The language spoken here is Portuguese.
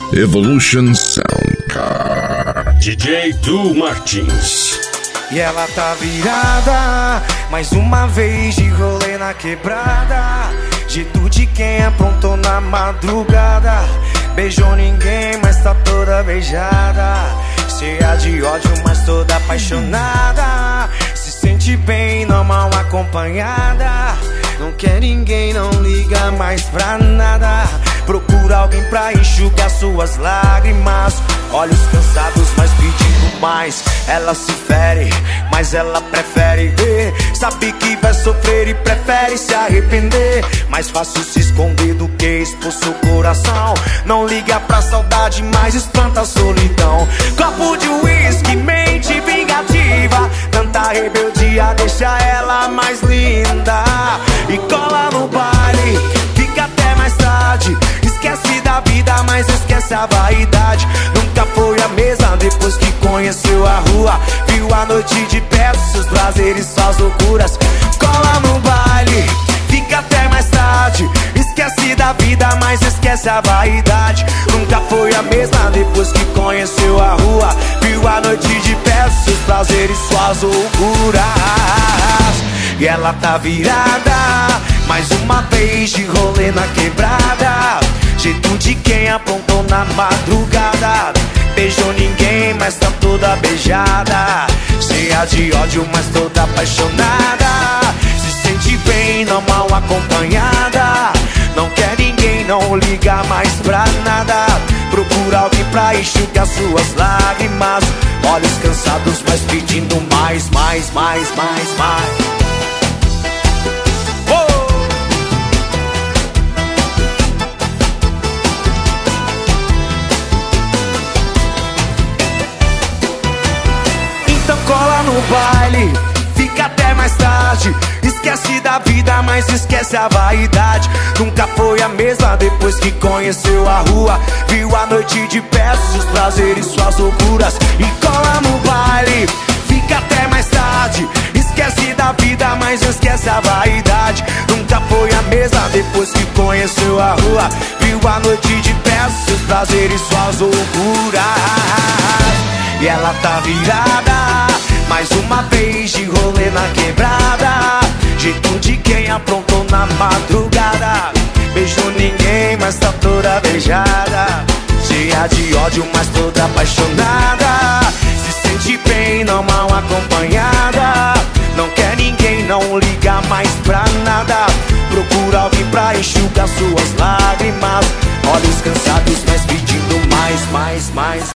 Evolution Sound. DJ Du Martins. E ela tá virada, mais uma vez de rolê na quebrada. Jeito de quem aprontou na madrugada. Beijou ninguém, mas tá toda beijada. Cheia de ódio, mas toda apaixonada. Se sente bem, normal acompanhada. Não quer ninguém, não liga mais pra nada. Procura alguém pra enxugar suas lágrimas. Olhos cansados, mas pedindo mais. Ela se fere, mas ela prefere ver. Sabe que vai sofrer e prefere se arrepender. Mais fácil se esconder do que expor seu coração. Não liga pra saudade, mas espanta a solidão. Copo de uísque, mente vingativa. Tanta rebeldia deixa ela mais linda. E cola no baile, fica até mais tarde. Esquece da vida, mas esquece a vaidade. Nunca foi a mesma depois que conheceu a rua. Viu a noite de perto, seus prazeres, suas loucuras. Cola no baile, fica até mais tarde. Esquece da vida, mas esquece a vaidade. Nunca foi a mesma depois que conheceu a rua. Viu a noite de perto, seus prazeres, suas loucuras. E ela tá virada, mais uma vez de rolê na quebrada. Jeito de quem aprontou na madrugada. Beijou ninguém, mas tá toda beijada. Cheia de ódio, mas toda apaixonada. Se sente bem, não mal acompanhada. Não quer ninguém, não liga mais pra nada. Procura alguém pra enxugar suas lágrimas. Olhos cansados, mas pedindo mais, mais, mais, mais, mais. Então cola no baile, fica até mais tarde. Esquece da vida, mas esquece a vaidade. Nunca foi a mesma depois que conheceu a rua. Viu a noite de perto, seus prazeres, suas loucuras. E cola no baile, fica até mais tarde. Esquece da vida, mas esquece a vaidade. Nunca foi a mesma depois que conheceu a rua. Viu a noite de perto, seus prazeres, suas loucuras. E ela tá virada, mais uma vez de rolê na quebrada. Jeito de quem aprontou na madrugada. Beijou ninguém, mas tá toda beijada. Cheia de ódio, mas toda apaixonada. Se sente bem, não mal acompanhada. Não quer ninguém, não liga mais pra nada. Procura alguém pra enxugar suas lágrimas. Olhos cansados, mas pedindo mais, mais, mais.